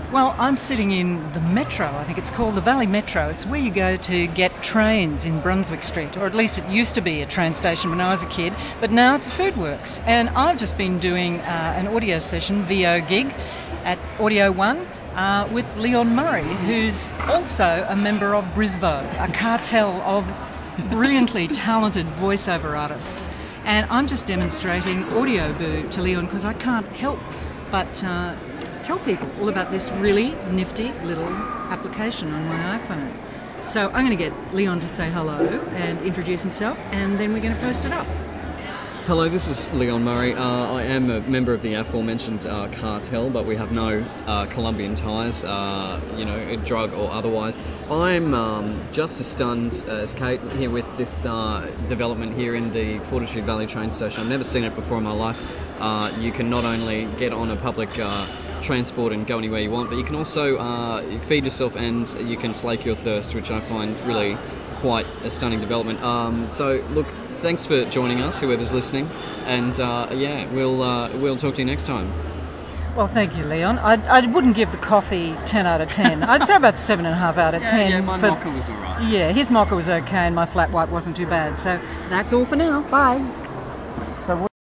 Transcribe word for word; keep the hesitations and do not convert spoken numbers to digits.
Well, I'm sitting in the Metro. I think it's called the Valley Metro. It's where you go to get trains in Brunswick Street, or at least it used to be a train station when I was a kid, but now it's a Foodworks. And I've just been doing uh, an audio session, V O gig, at Audio One uh, with Leon Murray, who's also a member of Brisvo, a cartel of brilliantly talented voiceover artists. And I'm just demonstrating Audio Boo to Leon because I can't help but uh, tell people all about this really nifty little application on my iPhone. So I'm going to get Leon to say hello and introduce himself, and then we're going to post it up. Hello, this is Leon Murray. Uh, I am a member of the aforementioned uh, cartel, but we have no uh, Colombian ties, uh, you know, drug or otherwise. I'm um, just as stunned as Kate here with this uh, development here in the Fortitude Valley train station. I've never seen it before in my life. Uh, you can not only get on a public uh, transport and go anywhere you want, but you can also uh, feed yourself and you can slake your thirst, which I find really quite a stunning development. Um, so, look, thanks for joining us, whoever's listening, and uh, yeah, we'll uh, we'll talk to you next time. Well, thank you, Leon. I, I wouldn't give the coffee ten out of ten. I'd say about seven and a half out of yeah, ten. Yeah, my for, mocha was all right. Yeah, his mocha was okay, and my flat white wasn't too bad. So that's all for now. Bye. So.